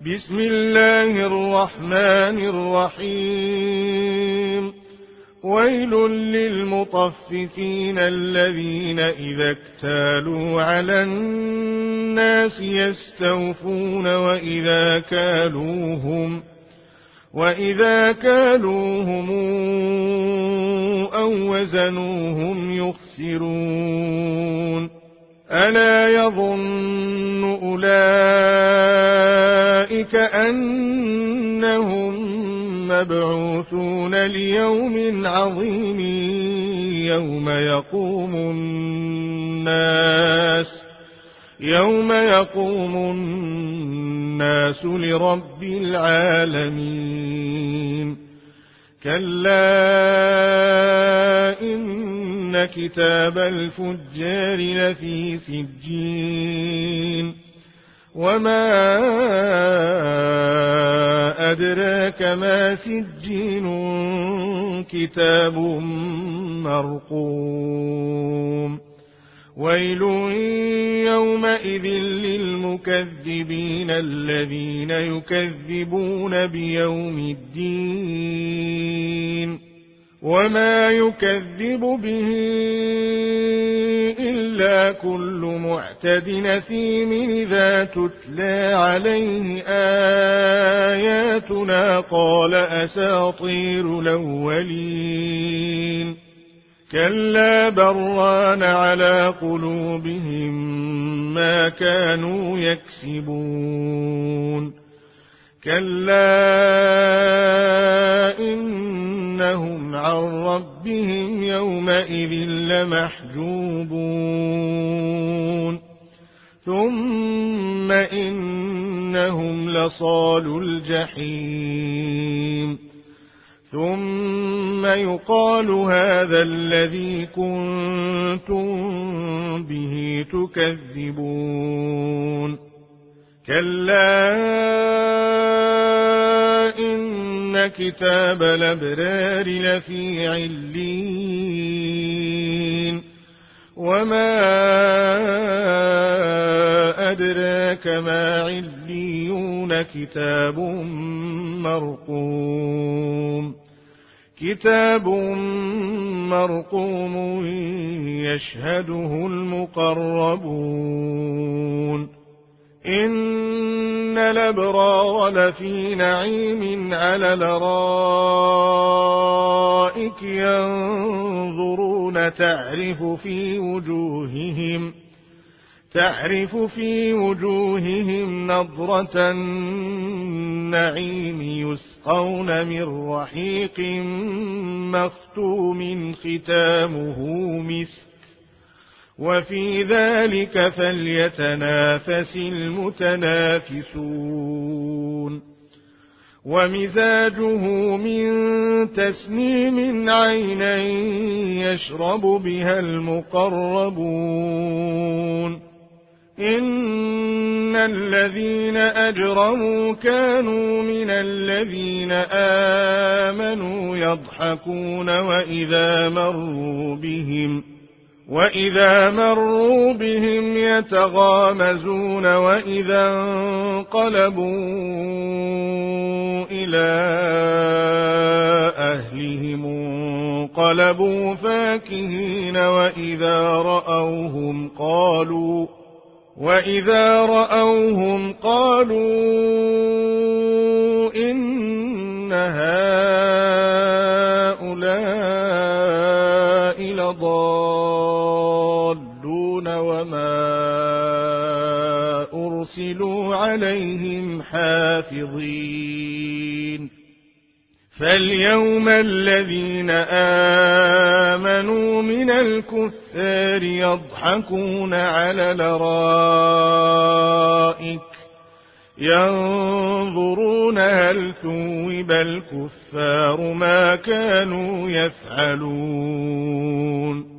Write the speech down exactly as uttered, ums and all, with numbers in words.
بسم الله الرحمن الرحيم. ويل للمطففين الذين إذا اكتالوا على الناس يستوفون وإذا كالوهم وإذا كالوهم أو وزنوهم يخسرون. ألا يظن أولئك أنهم مبعوثون ليوم عظيم يوم يقوم الناس يوم يقوم الناس لرب العالمين. كلا إن كتاب الفجار لفي سجين. وما أدراك ما سجين كتاب مرقوم. ويل يومئذ للمكذبين الذين يكذبون بيوم الدين. وما يكذب به إلا كل معتد نثيم إذا تتلى عليه آياتنا قال أساطير الأولين. كلا بران على قلوبهم ما كانوا يكسبون. كلا إنهم عن ربهم يومئذ لمحجوبون. ثم إنهم لصالو الجحيم. ثم يقال هذا الذي كنتم به تكذبون. كلا إن كتاب الأبرار لفي عليين. وما أدراك ما عليون كتاب مرقوم. كتاب مرقوم يشهده المقربون. إن الأبرار لفي نعيم على الأرائك ينظرون تعرف في وجوههم تعرف في وجوههم نضرة النعيم يسقون من رحيق مختوم ختامه مسك وفي ذلك فليتنافس المتنافسون. ومزاجه من تسنيم عينا يشرب بها المقربون. إن الذين أجرموا كانوا من الذين آمنوا يضحكون وإذا مروا بهم وإذا مروا بهم يتغامزون وإذا انقلبوا إلى أهلهم انقلبوا فاكهين وإذا رأوهم قالوا وإذا رأوهم قالوا إن هؤلاء لضالون وما أرسلوا عليهم حافظين. فاليوم الذين آمنوا من الكفار يضحكون على الأرائك ينظرون هل ثوب الكفار ما كانوا يفعلون.